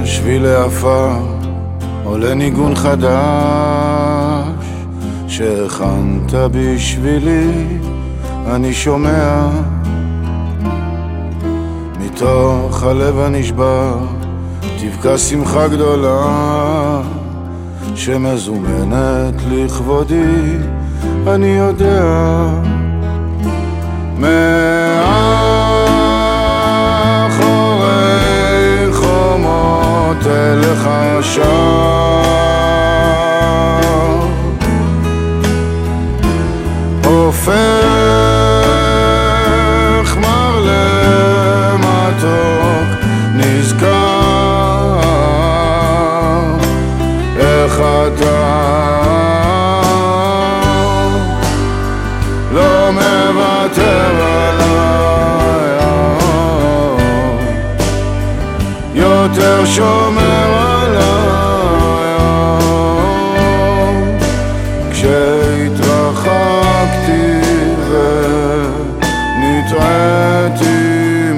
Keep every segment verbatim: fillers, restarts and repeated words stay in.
שביל לעפר עולה ניגון חדש שהכנת בשבילי, אני שומע מתוך הלב הנשבר תבקע שמחה גדולה שמזומנת לכבודי, אני יודע מאחורי חומות אליך שם הופך מר למתוק, נזכר איך אתה לא מוותר עליי, יותר שומר עליי. כשהתרחקתי ונטעתי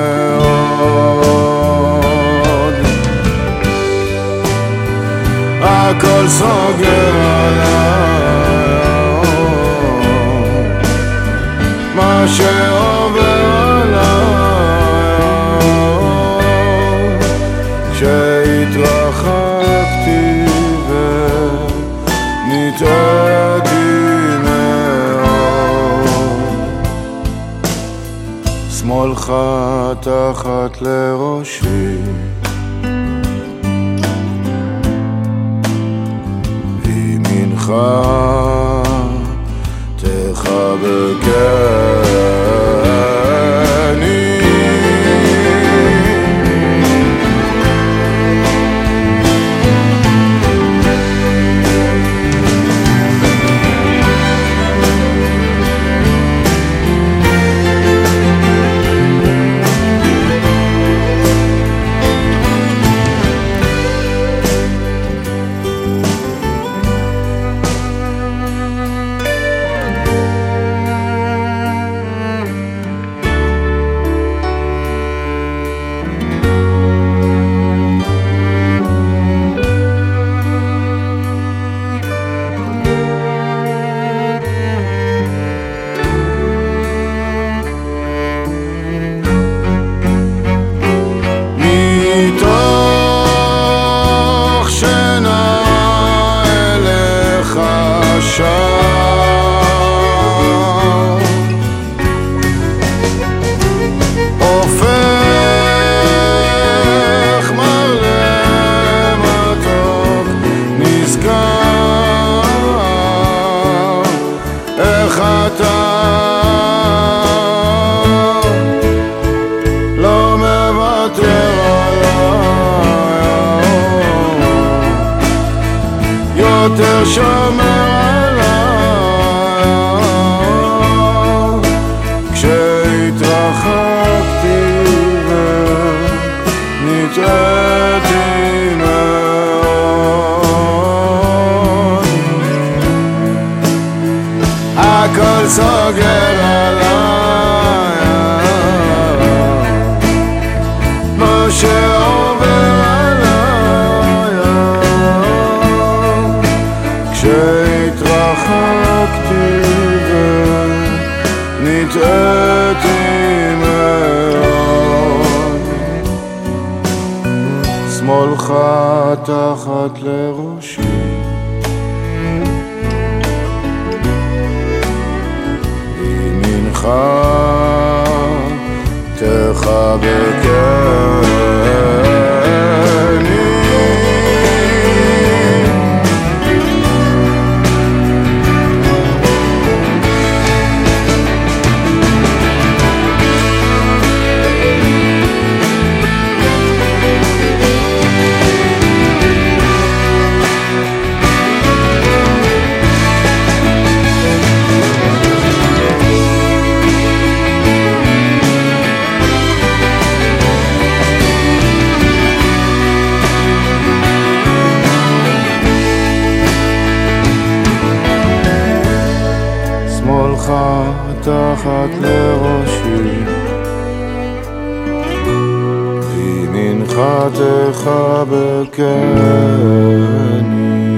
מאוד, הכל סוגר עליי, מה שעובר עליי. כשהתרחקתי ונטעתי מאוד, שמאלך תחת לראשי וימינך תחבקני. הופך מר למתוק, נזכר איך אתה לא מוותר עליי, יותר שומר נטעתי מאוד, הכל סוגר עליי, מה שעובר עליי. כשהתרחקתי ונטעתי מאוד, שמאלך תחת לראשי ימינך תחבקני. תחת לראשי וימינך שמחתך בקני.